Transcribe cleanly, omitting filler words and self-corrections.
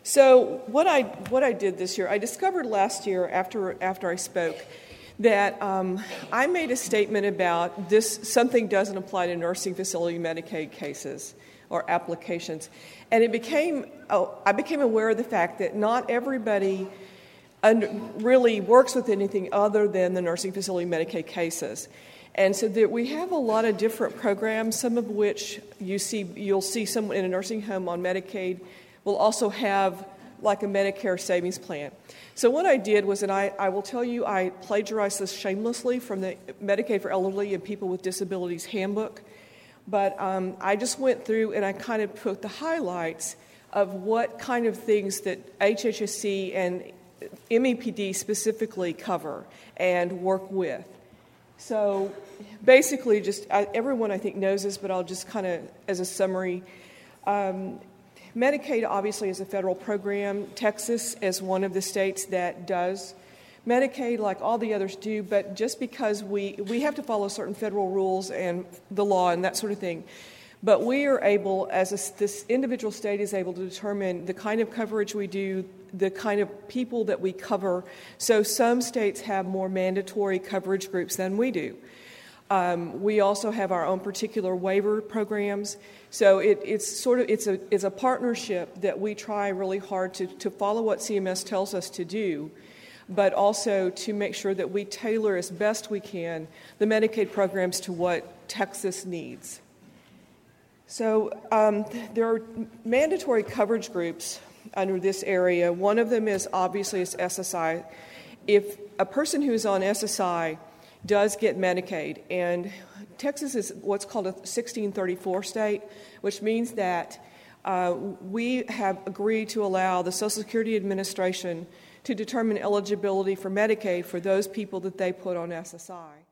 So what I did this year, I discovered last year after I spoke that I made a statement about something doesn't apply to nursing facility Medicaid cases or applications. And I became aware of the fact that not everybody really works with anything other than the nursing facility Medicaid cases. And so that we have a lot of different programs, some of which you'll see someone in a nursing home on Medicaid will also have like a Medicare savings plan. So what I did was, and I will tell you, I plagiarized this shamelessly from the Medicaid for Elderly and People with Disabilities handbook. But I just went through and I kind of put the highlights of what kind of things that HHSC and MEPD specifically cover and work with. So basically, everyone I think knows this, but I'll just kind of, as a summary, Medicaid obviously is a federal program. Texas is one of the states that does Medicaid like all the others do, but just because we have to follow certain federal rules and the law and that sort of thing. But we are able, this individual state is able to determine the kind of coverage we do, the kind of people that we cover. So some states have more mandatory coverage groups than we do. We also have our own particular waiver programs. So it's a partnership that we try really hard to follow what CMS tells us to do, but also to make sure that we tailor as best we can the Medicaid programs to what Texas needs. So there are mandatory coverage groups under this area. One of them is obviously SSI. If a person who is on SSI does get Medicaid, and Texas is what's called a 1634 state, which means that we have agreed to allow the Social Security Administration to determine eligibility for Medicaid for those people that they put on SSI.